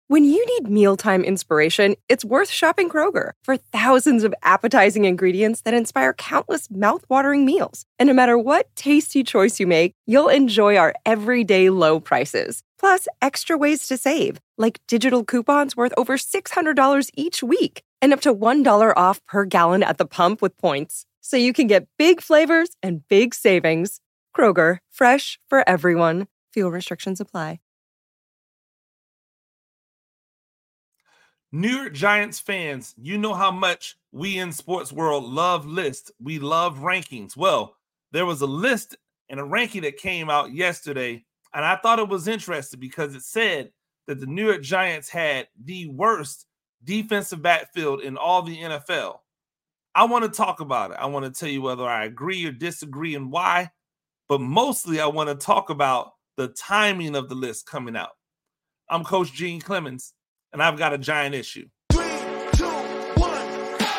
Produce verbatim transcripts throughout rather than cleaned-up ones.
When you need mealtime inspiration, it's worth shopping Kroger for thousands of appetizing ingredients that inspire countless mouthwatering meals. And no matter what tasty choice you make, you'll enjoy our everyday low prices. Plus, extra ways to save, like digital coupons worth over six hundred dollars each week and up to one dollar off per gallon at the pump with points. So you can get big flavors and big savings. Kroger, fresh for everyone. Fuel restrictions apply. New York Giants fans, you know how much we in sports world love lists. We love rankings. Well, there was a list and a ranking that came out yesterday, and I thought it was interesting because it said that the New York Giants had the worst defensive backfield in all the N F L. I want to talk about it. I want to tell you whether I agree or disagree and why, but mostly I want to talk about the timing of the list coming out. I'm Coach Gene Clemens, and I've got a giant issue. Three, two, one, go!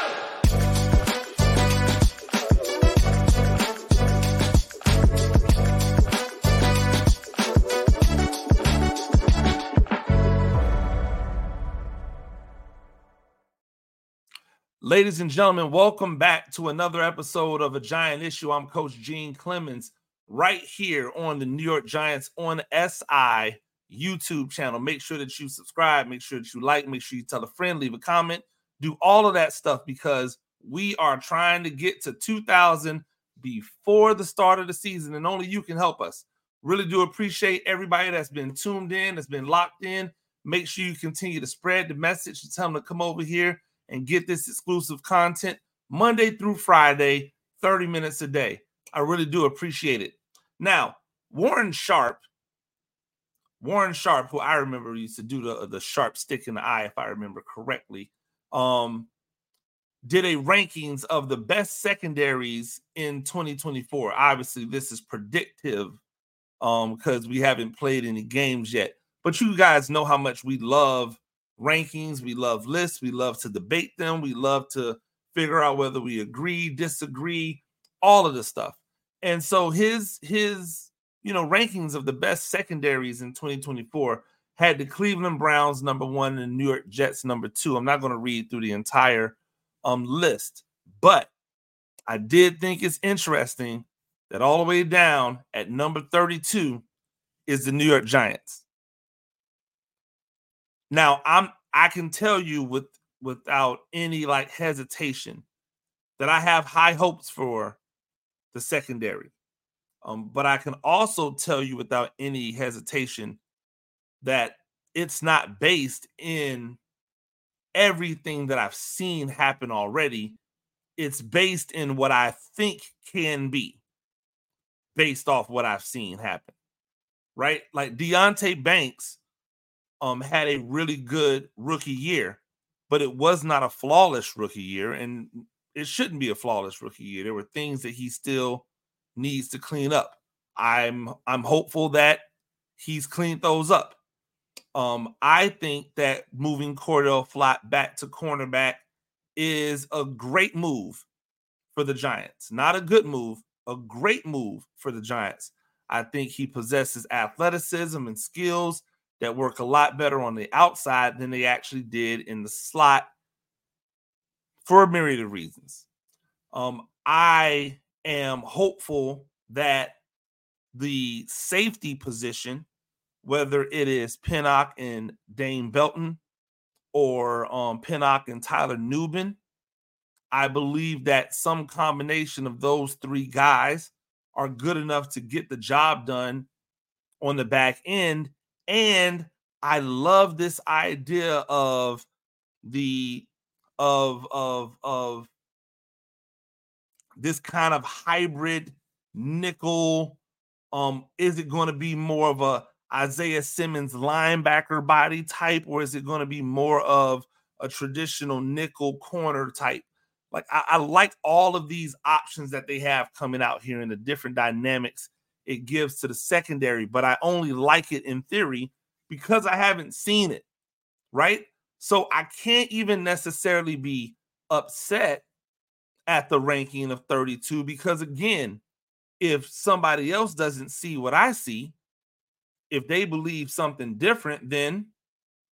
Ladies and gentlemen, welcome back to another episode of A Giant Issue. I'm Coach Gene Clemens, right here on the New York Giants on S I YouTube channel. Make sure that you subscribe, make sure that you like, make sure you tell a friend, leave a comment, do all of that stuff because we are trying to get to two thousand before the start of the season, and only you can help us. Really do appreciate everybody that's been tuned in, that's been locked in. Make sure you continue to spread the message and tell them to come over here and get this exclusive content Monday through Friday, thirty minutes a day. I really do appreciate it. Now, Warren Sharp, Warren Sharp, who I remember used to do the, the sharp stick in the eye, if I remember correctly, um, did a rankings of the best secondaries in twenty twenty-four. Obviously, this is predictive um, because we haven't played any games yet. But you guys know how much we love rankings. We love lists. We love to debate them. We love to figure out whether we agree, disagree, all of this stuff. And so his, his, you know, rankings of the best secondaries in twenty twenty-four had the Cleveland Browns number one and the New York Jets number two. I'm not going to read through the entire um, list, but I did think it's interesting that all the way down at number thirty-two is the New York Giants. Now, I'm I can tell you with without any like hesitation that I have high hopes for the secondary. Um, but I can also tell you without any hesitation that it's not based in everything that I've seen happen already. It's based in what I think can be based off what I've seen happen, right? Like Deonte Banks um, had a really good rookie year, but it was not a flawless rookie year, and it shouldn't be a flawless rookie year. There were things that he still needs to clean up. I'm I'm hopeful that he's cleaned those up. Um, I think that moving Cordell Flott back to cornerback is a great move for the Giants. Not a good move, a great move for the Giants. I think he possesses athleticism and skills that work a lot better on the outside than they actually did in the slot for a myriad of reasons. Um, I am hopeful that the safety position, whether it is Pinnock and Dane Belton or um, Pinnock and Tyler Nubin, I believe that some combination of those three guys are good enough to get the job done on the back end. And I love this idea of the of of of this kind of hybrid nickel. Um, is it going to be more of a Isaiah Simmons linebacker body type, or is it going to be more of a traditional nickel corner type? Like I, I like all of these options that they have coming out here and the different dynamics it gives to the secondary, but I only like it in theory because I haven't seen it, right? So I can't even necessarily be upset at the ranking of thirty-two because, again, if somebody else doesn't see what I see, if they believe something different, then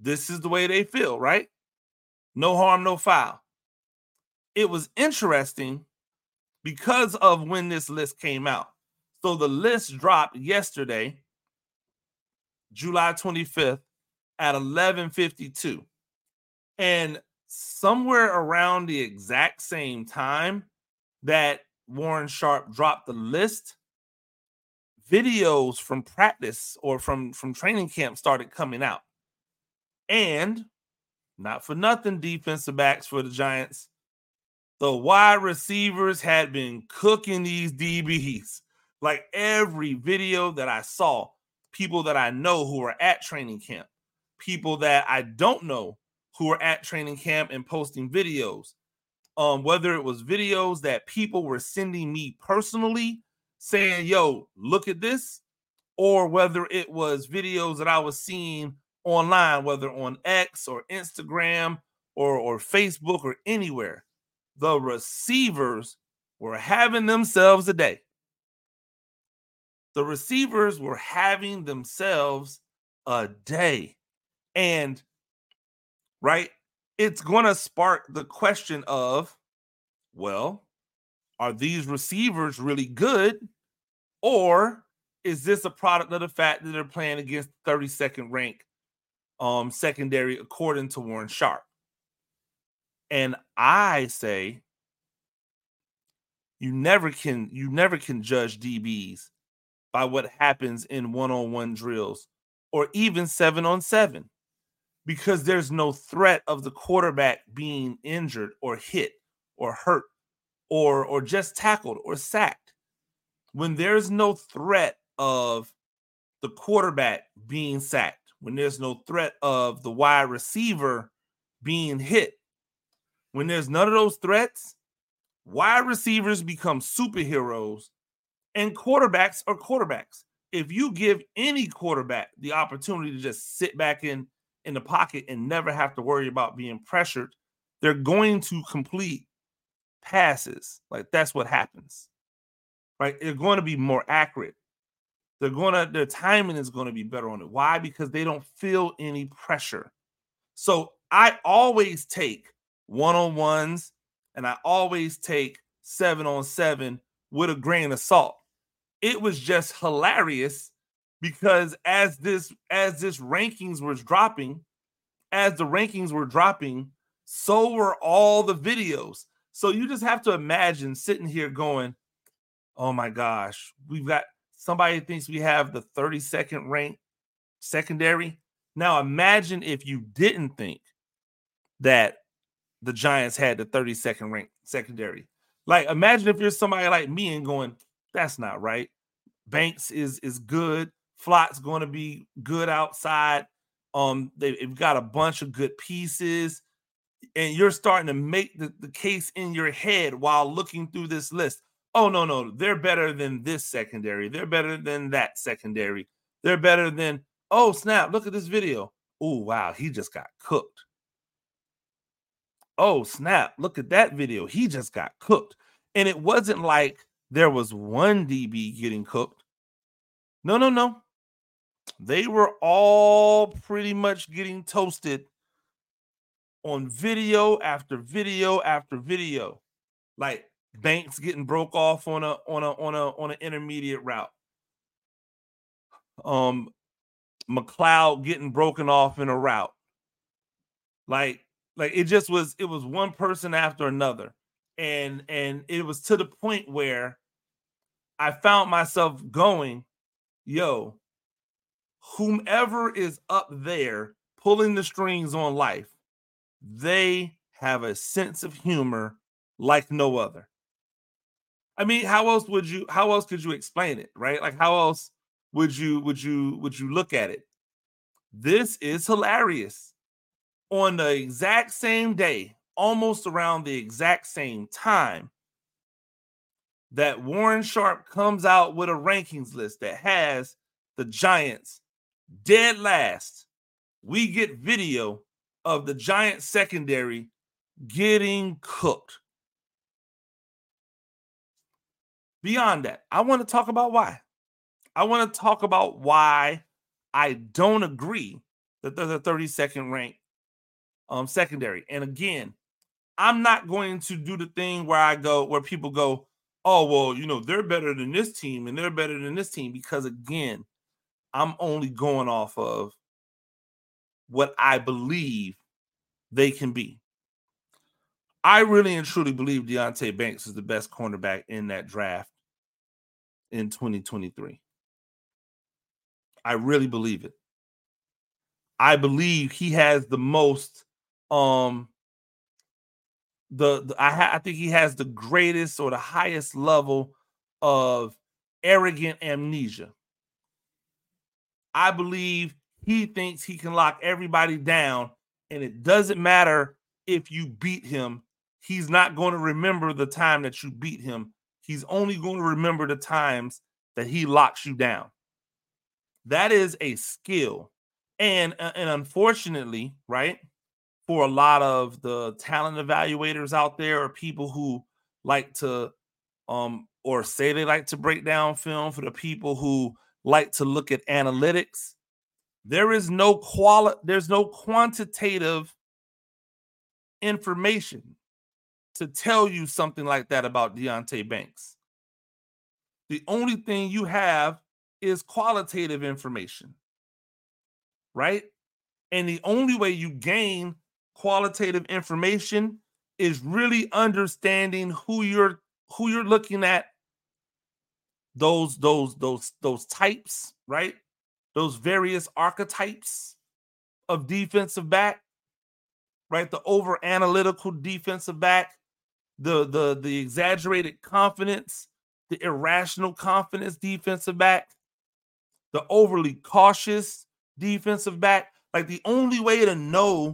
this is the way they feel, right? No harm, no foul. It was interesting because of when this list came out. So the list dropped yesterday, July twenty-fifth at eleven fifty-two. And somewhere around the exact same time that Warren Sharp dropped the list, videos from practice or from, from training camp started coming out. And not for nothing, defensive backs for the Giants, the wide receivers had been cooking these D Bs. Like every video that I saw, people that I know who are at training camp, people that I don't know who are at training camp and posting videos, um, whether it was videos that people were sending me personally saying, yo, look at this, or whether it was videos that I was seeing online, whether on X or Instagram or, or Facebook or anywhere. The receivers were having themselves a day. The receivers were having themselves a day. And, right, it's going to spark the question of, well, are these receivers really good? Or is this a product of the fact that they're playing against thirty-second ranked um, secondary according to Warren Sharp? And I say, you never can, you never can judge D Bs by what happens in one-on-one drills or even seven on seven, because there's no threat of the quarterback being injured or hit or hurt or, or just tackled or sacked. When there's no threat of the quarterback being sacked, when there's no threat of the wide receiver being hit, when there's none of those threats, wide receivers become superheroes and quarterbacks are quarterbacks. If you give any quarterback the opportunity to just sit back in, in the pocket and never have to worry about being pressured, they're going to complete passes. Like, that's what happens, right? They're going to be more accurate. They're going to, their timing is going to be better on it. Why? Because they don't feel any pressure. So I always take one-on-ones and I always take seven on seven with a grain of salt. It was just hilarious because as this as this rankings was dropping, as the rankings were dropping, so were all the videos. So you just have to imagine sitting here going, oh my gosh, we've got somebody thinks we have the thirty-second ranked secondary. Now imagine if you didn't think that the Giants had the thirty-second ranked secondary. Like, imagine if you're somebody like me and going, that's not right. Banks is is good. Flott's going to be good outside. Um, they, they've got a bunch of good pieces. And you're starting to make the, the case in your head while looking through this list. Oh, no, no, they're better than this secondary. They're better than that secondary. They're better than, oh, snap, look at this video. Oh, wow, he just got cooked. Oh, snap, look at that video. He just got cooked. And it wasn't like there was one D B getting cooked. No, no, no. They were all pretty much getting toasted on video after video after video. Like Banks getting broke off on a on a on a on an intermediate route. Um McLeod getting broken off in a route. Like like it just was it was one person after another. And and it was to the point where I found myself going, yo, whomever is up there pulling the strings on life, they have a sense of humor like no other. I mean, how else would you how else could you explain it, right? Like how else would you would you would you look at it? This is hilarious. On the exact same day, almost around the exact same time that Warren Sharp comes out with a rankings list that has the Giants dead last, we get video of the Giants secondary getting cooked. Beyond that, I want to talk about why. I want to talk about why I don't agree that they're the thirty-second ranked um, secondary. And again, I'm not going to do the thing where I go, where people go, oh, well, you know, they're better than this team and they're better than this team. Because again, I'm only going off of what I believe they can be. I really and truly believe Deonte Banks is the best cornerback in that draft in twenty twenty-three. I really believe it. I believe he has the most, um, the, the I, ha, I think he has the greatest or the highest level of arrogant amnesia. I believe he thinks he can lock everybody down, and it doesn't matter if you beat him. He's not going to remember the time that you beat him. He's only going to remember the times that he locks you down. That is a skill. And, and unfortunately, right, for a lot of the talent evaluators out there, or people who like to, um, or say they like to break down film, for the people who like to look at analytics, there is no quali- there's no quantitative information to tell you something like that about Deonte Banks. The only thing you have is qualitative information, right? And the only way you gain qualitative information is really understanding who you're who you're looking at, those those those those types, right? Those various archetypes of defensive back, right? The over analytical defensive back, the the the exaggerated confidence, the irrational confidence defensive back, the overly cautious defensive back. Like, the only way to know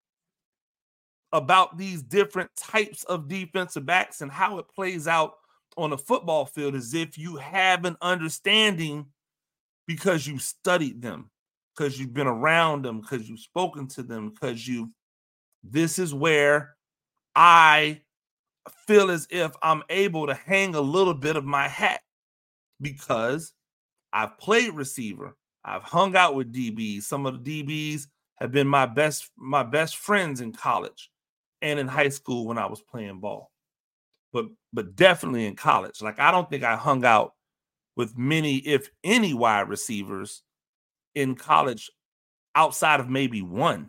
about these different types of defensive backs and how it plays out on a football field is if you have an understanding, because you studied them, because you've been around them, because you've spoken to them, because you this is where I feel as if I'm able to hang a little bit of my hat, because I've played receiver. I've hung out with D Bs. Some of the D Bs have been my best, my best friends in college and in high school when I was playing ball. But but definitely in college. Like, I don't think I hung out with many, if any, wide receivers in college outside of maybe one.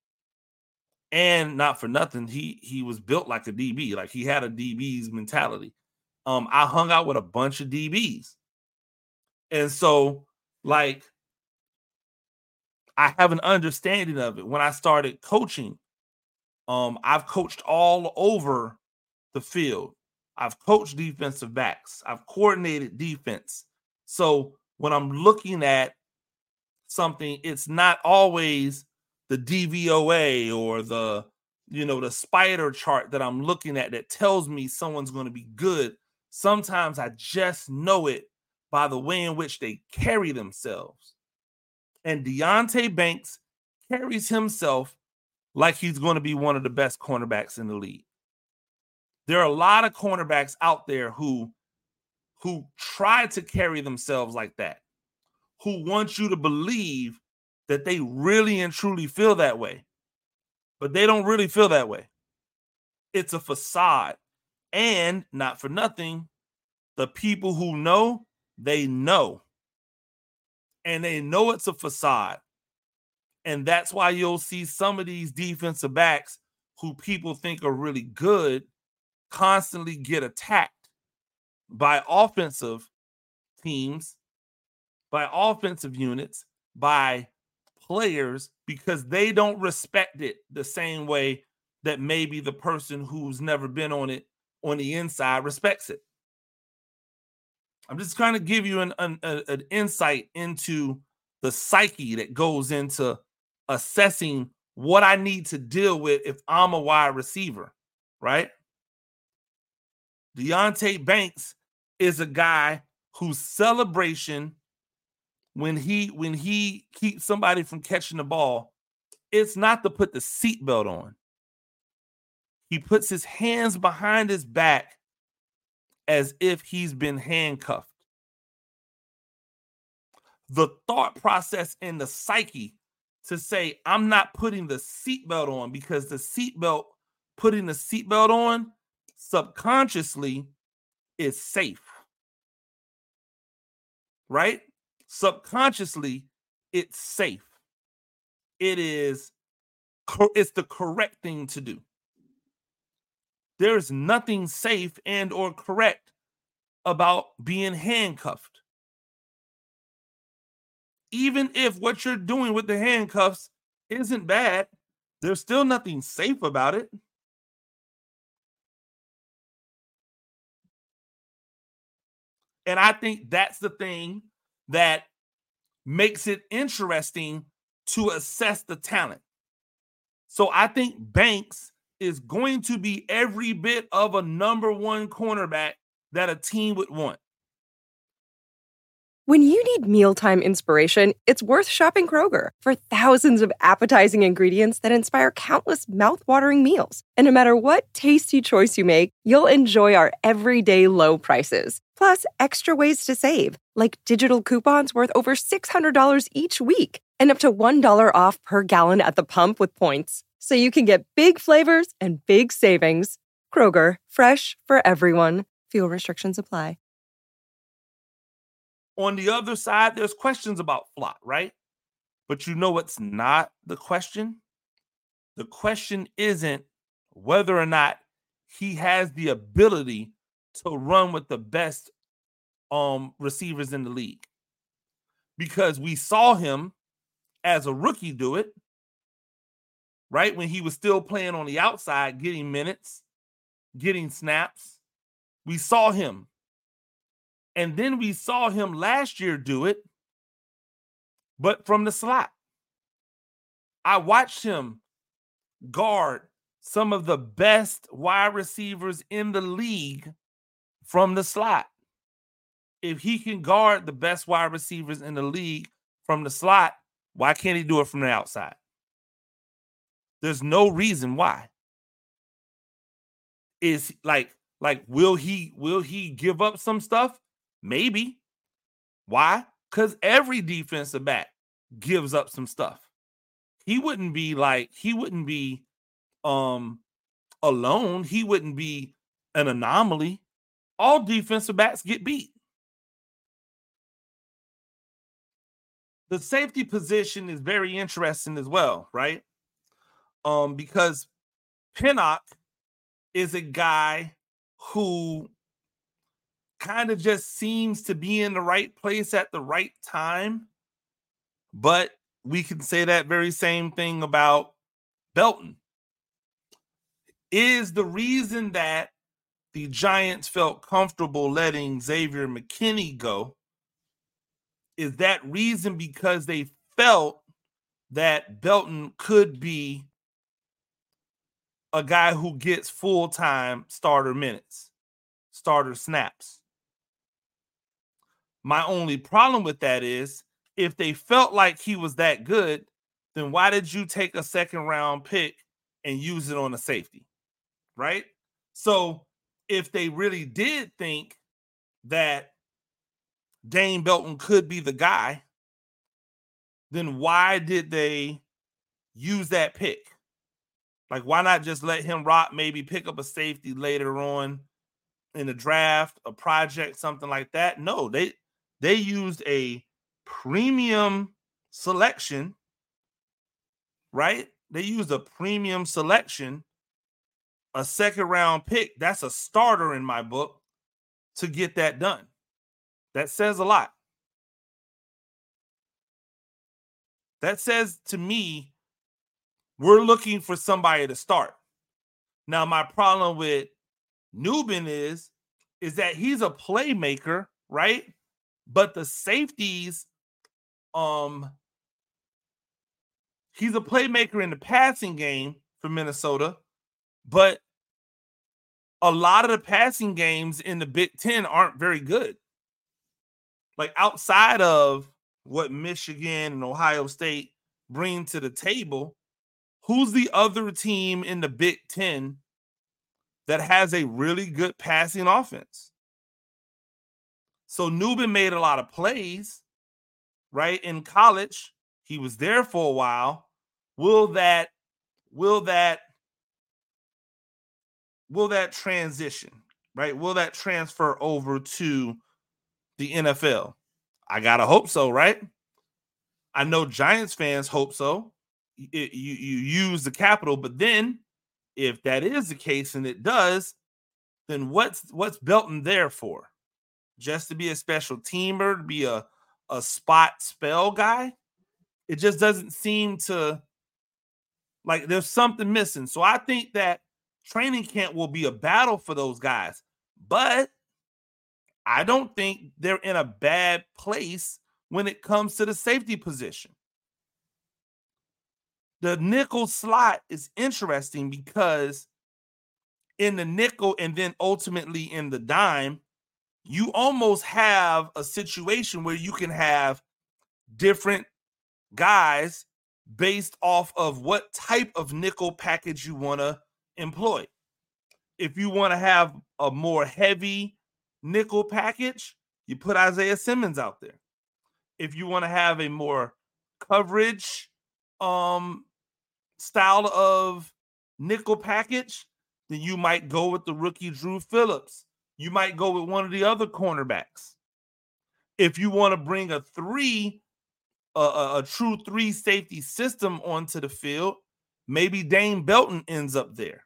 And not for nothing, he he was built like a D B. Like, he had a D B's mentality. Um, I hung out with a bunch of D Bs. And so, like, I have an understanding of it. When I started coaching, um, I've coached all over the field. I've coached defensive backs. I've coordinated defense. So when I'm looking at something, it's not always the D V O A or the, you know, the spider chart that I'm looking at that tells me someone's going to be good. Sometimes I just know it by the way in which they carry themselves. And Deonte Banks carries himself like he's going to be one of the best cornerbacks in the league. There are a lot of cornerbacks out there who, who try to carry themselves like that, who want you to believe that they really and truly feel that way. But they don't really feel that way. It's a facade. And not for nothing, the people who know, they know. And they know it's a facade. And that's why you'll see some of these defensive backs who people think are really good constantly get attacked by offensive teams, by offensive units, by players, because they don't respect it the same way that maybe the person who's never been on it on the inside respects it. I'm just trying to give you an, an, an insight into the psyche that goes into assessing what I need to deal with if I'm a wide receiver, right? Deonte Banks is a guy whose celebration when he when he keeps somebody from catching the ball, it's not to put the seatbelt on. He puts his hands behind his back as if he's been handcuffed. The thought process and the psyche to say, I'm not putting the seatbelt on, because the seatbelt, putting the seatbelt on subconsciously is safe, right? Subconsciously, it's safe. It is, it's the correct thing to do. There's nothing safe and or correct about being handcuffed. Even if what you're doing with the handcuffs isn't bad, there's still nothing safe about it. And I think that's the thing that makes it interesting to assess the talent. So I think Banks is going to be every bit of a number one cornerback that a team would want. When you need mealtime inspiration, it's worth shopping Kroger for thousands of appetizing ingredients that inspire countless mouthwatering meals. And no matter what tasty choice you make, you'll enjoy our everyday low prices. Plus, extra ways to save, like digital coupons worth over six hundred dollars each week and up to one dollar off per gallon at the pump with points. So you can get big flavors and big savings. Kroger, fresh for everyone. Fuel restrictions apply. On the other side, there's questions about Flott, right? But you know what's not the question? The question isn't whether or not he has the ability to run with the best um, receivers in the league. Because we saw him as a rookie do it, right? When he was still playing on the outside, getting minutes, getting snaps. We saw him. And then we saw him last year do it, but from the slot. I watched him guard some of the best wide receivers in the league from the slot. If he can guard the best wide receivers in the league from the slot, why can't he do it from the outside? There's no reason why. Is like, like, will he, will he give up some stuff? Maybe. Why? Because every defensive back gives up some stuff. He wouldn't be like, he wouldn't be um alone. He wouldn't be an anomaly. All defensive backs get beat. The safety position is very interesting as well, right? Um, because Pinnock is a guy who kind of just seems to be in the right place at the right time. But we can say that very same thing about Belton. Is the reason that the Giants felt comfortable letting Xavier McKinney go, is that reason because they felt that Belton could be a guy who gets full-time starter minutes, starter snaps? My only problem with that is, if they felt like he was that good, then why did you take a second round pick and use it on a safety, right? So if they really did think that Dane Belton could be the guy, then why did they use that pick? Like, why not just let him rock, maybe pick up a safety later on in the draft, a project, something like that? No, they they used a premium selection, right? They used a premium selection, a second round pick. That's a starter in my book, to get that done. That says a lot. That says to me, we're looking for somebody to start. Now, my problem with Nubin is, is that he's a playmaker, right? But the safeties, um, he's a playmaker in the passing game for Minnesota, but a lot of the passing games in the Big Ten aren't very good. Like, outside of what Michigan and Ohio State bring to the table, who's the other team in the Big Ten that has a really good passing offense? So Nubin made a lot of plays, right? In college, He was there for a while. Will that, will that, will that transition, right? Will that transfer over to the N F L? I gotta hope so, right? I know Giants fans hope so. It, you, you use the capital, but then if that is the case and it does, then what's what's Belton there for? Just to be a special teamer, to be a, a spot spell guy? It just doesn't seem to, like there's something missing. So I think that training camp will be a battle for those guys. But I don't think they're in a bad place when it comes to the safety position. The nickel slot is interesting because in the nickel and then ultimately in the dime, you almost have a situation where you can have different guys based off of what type of nickel package you want to employ. If you want to have a more heavy nickel package, you put Isaiah Simmons out there. If you want to have a more coverage um, style of nickel package, then you might go with the rookie Drew Phillips. You might go with one of the other cornerbacks. If you want to bring a three, a, a, a true three safety system onto the field, maybe Dane Belton ends up there.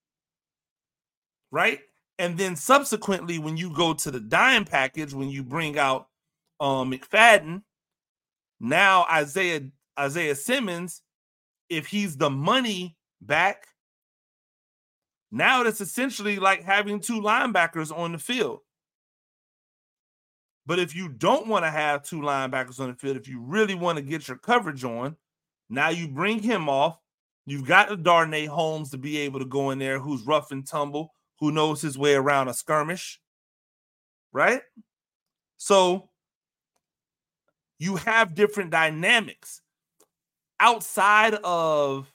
Right? And then subsequently, when you go to the dime package, when you bring out um, McFadden, now Isaiah Isaiah Simmons, if he's the money back, now that's essentially like having two linebackers on the field. But if you don't want to have two linebackers on the field, if you really want to get your coverage on, now you bring him off. You've got the Darnay Holmes to be able to go in there, who's rough and tumble, who knows his way around a skirmish, right? So you have different dynamics outside of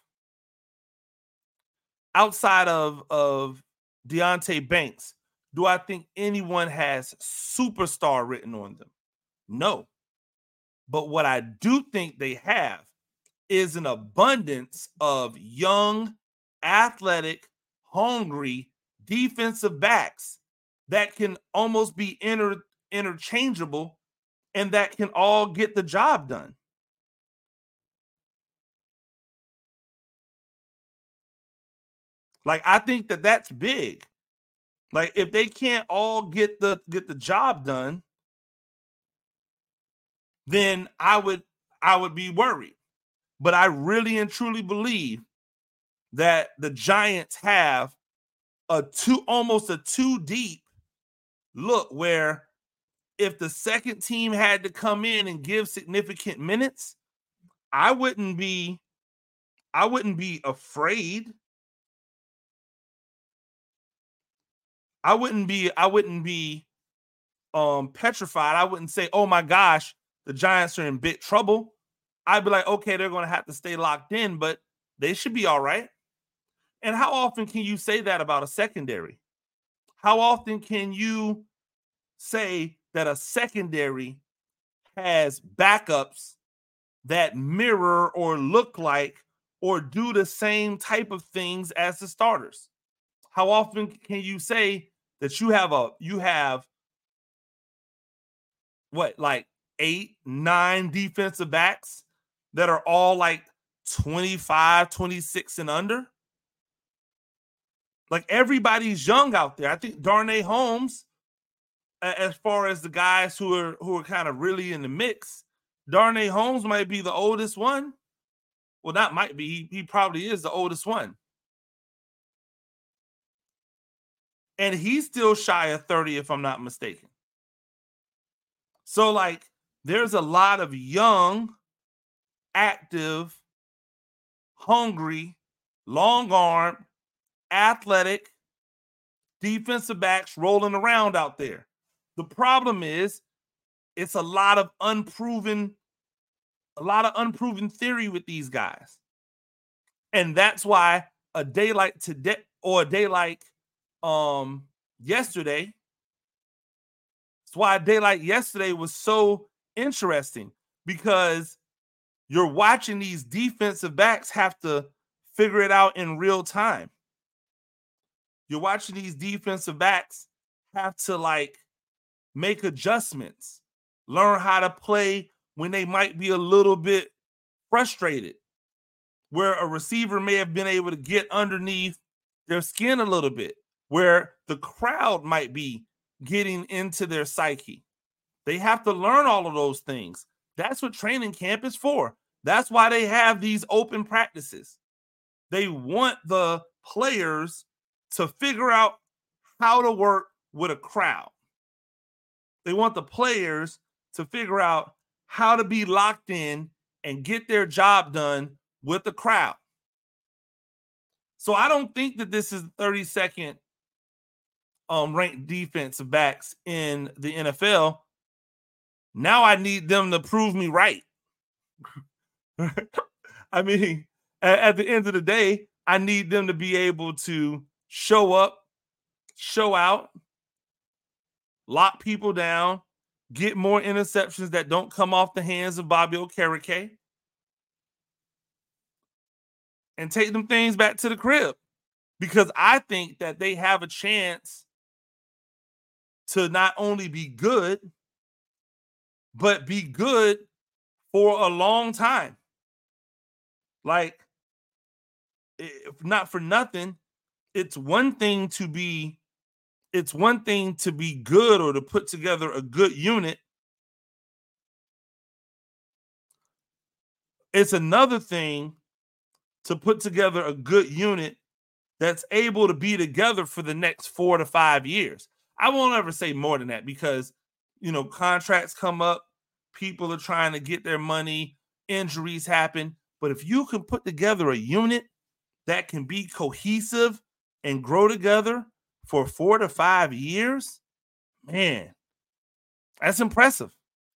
outside of, of Deonte Banks. Do I think anyone has superstar written on them? No. But what I do think they have is an abundance of young, athletic, hungry defensive backs that can almost be inter- interchangeable and that can all get the job done. Like, I think that that's big. Like, if they can't all get the get the job done, then I would I would be worried. But I really and truly believe that the Giants have a two almost a two deep look where if the second team had to come in and give significant minutes, I wouldn't be I wouldn't be afraid. I wouldn't be I wouldn't be um petrified. I wouldn't say, "Oh my gosh, the Giants are in big trouble." I'd be like, "Okay, they're going to have to stay locked in, but they should be all right." And how often can you say that about a secondary? How often can you say that a secondary has backups that mirror or look like or do the same type of things as the starters? How often can you say that you have a you have what, like eight, nine defensive backs that are all like twenty-five, twenty-six and under? Like, everybody's young out there. I think Darnay Holmes, as far as the guys who are who are kind of really in the mix, Darnay Holmes might be the oldest one. Well, not might be. He, he probably is the oldest one. And he's still shy of thirty, if I'm not mistaken. So, like, there's a lot of young, active, hungry, long-armed, athletic defensive backs rolling around out there. The problem is it's a lot of unproven, a lot of unproven theory with these guys. And that's why a day like today or a day like um yesterday, that's why a day like yesterday was so interesting, because you're watching these defensive backs have to figure it out in real time. You're watching these defensive backs have to like make adjustments, learn how to play when they might be a little bit frustrated, where a receiver may have been able to get underneath their skin a little bit, where the crowd might be getting into their psyche. They have to learn all of those things. That's what training camp is for. That's why they have these open practices. They want the players to figure out how to work with a crowd. They want the players to figure out how to be locked in and get their job done with the crowd. So I don't think that this is the thirty-second um, ranked defensive backs in the N F L. Now I need them to prove me right. I mean, at, at the end of the day, I need them to be able to show up, show out, lock people down, get more interceptions that don't come off the hands of Bobby Okereke, and take them things back to the crib. Because I think that they have a chance to not only be good, but be good for a long time. Like, if not for nothing, it's one thing to be it's one thing to be good or to put together a good unit. It's another thing to put together a good unit that's able to be together for the next four to five years. I won't ever say more than that because, you know, contracts come up, people are trying to get their money, injuries happen. But if you can put together a unit that can be cohesive and grow together for four to five years, man, that's impressive.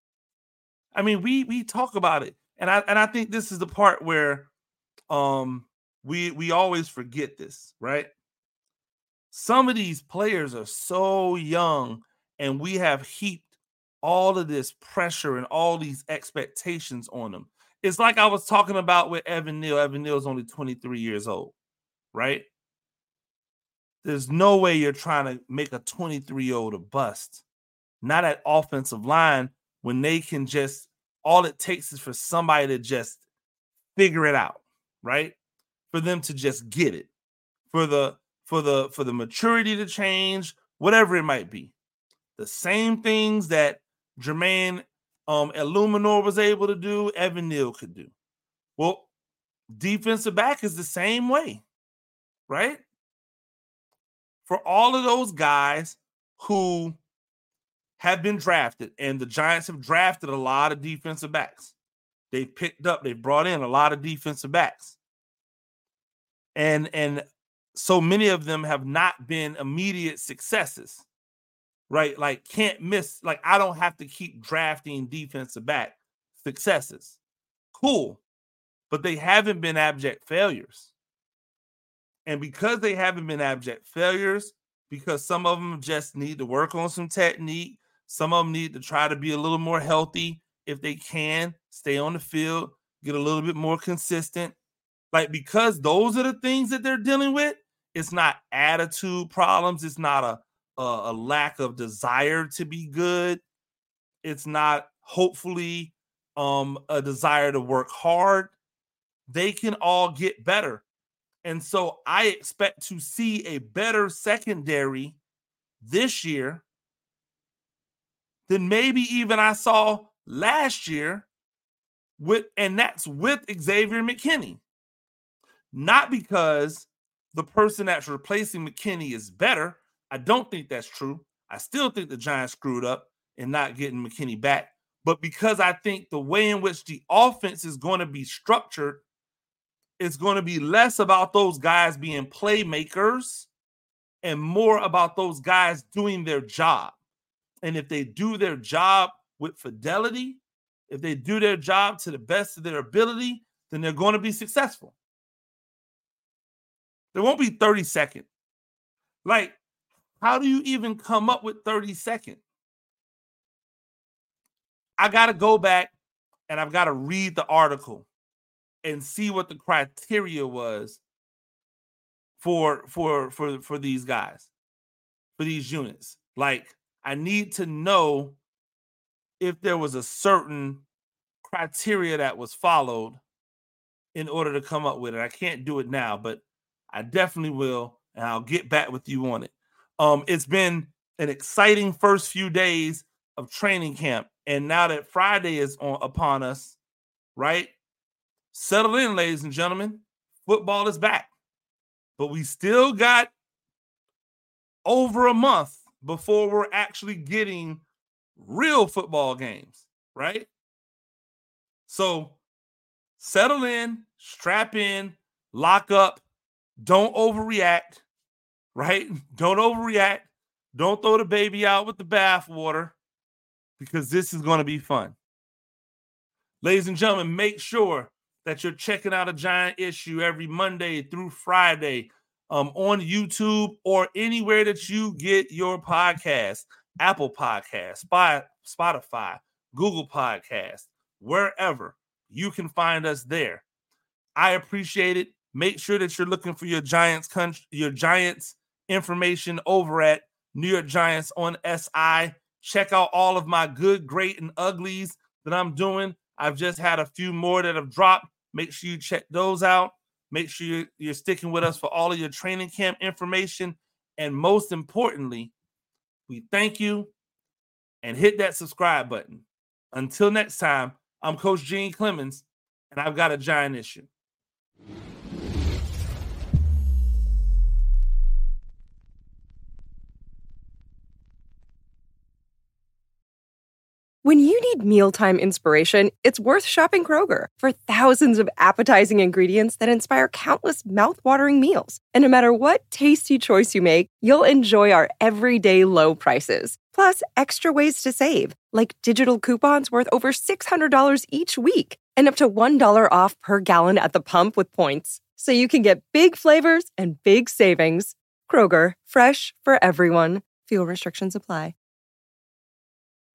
I mean, we we talk about it, and I and I think this is the part where um we we always forget this, right? Some of these players are so young, and we have heaped all of this pressure and all these expectations on them. It's like I was talking about with Evan Neal. Evan Neal is only twenty-three years old, right? There's no way you're trying to make a twenty-three-year-old a bust. Not at offensive line when they can just, all it takes is for somebody to just figure it out, right? For them to just get it. For the for the for the maturity to change, whatever it might be. The same things that Jermaine um, Illuminor was able to do, Evan Neal could do. Well, defensive back is the same way, right? For all of those guys who have been drafted, and the Giants have drafted a lot of defensive backs. They've picked up, they've brought in a lot of defensive backs. And, and so many of them have not been immediate successes, right? Like can't miss, like I don't have to keep drafting defensive back successes. Cool. But they haven't been abject failures. And because they haven't been abject failures, because some of them just need to work on some technique, some of them need to try to be a little more healthy if they can, stay on the field, get a little bit more consistent. Like, because those are the things that they're dealing with, it's not attitude problems. It's not a, a, a lack of desire to be good. It's not, hopefully, um, a desire to work hard. They can all get better. And so I expect to see a better secondary this year than maybe even I saw last year, with, and that's with Xavier McKinney. Not because the person that's replacing McKinney is better. I don't think that's true. I still think the Giants screwed up in not getting McKinney back. But because I think the way in which the offense is going to be structured, it's going to be less about those guys being playmakers and more about those guys doing their job. And if they do their job with fidelity, if they do their job to the best of their ability, then they're going to be successful. There won't be thirty second. Like, how do you even come up with thirty second? I got to go back and I've got to read the article and see what the criteria was for for for for these guys, for these units. Like, I need to know if there was a certain criteria that was followed in order to come up with it. I can't do it now, but I definitely will, and I'll get back with you on it. Um, it's been an exciting first few days of training camp, and now that Friday is on upon us, right? Settle in, ladies and gentlemen. Football is back, but we still got over a month before we're actually getting real football games, right? So settle in, strap in, lock up, don't overreact, right? Don't overreact. Don't throw the baby out with the bathwater, because this is going to be fun. Ladies and gentlemen, make sure that you're checking out A Giant Issue every Monday through Friday um, on YouTube or anywhere that you get your podcast. Apple Podcasts, Spotify, Google Podcasts, wherever. You can find us there. I appreciate it. Make sure that you're looking for your Giants country, your Giants information over at New York Giants on S I. Check out all of my good, great, and uglies that I'm doing. I've just had a few more that have dropped. Make sure you check those out. Make sure you're, you're sticking with us for all of your training camp information. And most importantly, we thank you, and hit that subscribe button. Until next time, I'm Coach Gene Clemens, and I've got a giant issue. When you need mealtime inspiration, it's worth shopping Kroger for thousands of appetizing ingredients that inspire countless mouth-watering meals. And no matter what tasty choice you make, you'll enjoy our everyday low prices. Plus, extra ways to save, like digital coupons worth over six hundred dollars each week and up to one dollar off per gallon at the pump with points. So you can get big flavors and big savings. Kroger, fresh for everyone. Fuel restrictions apply.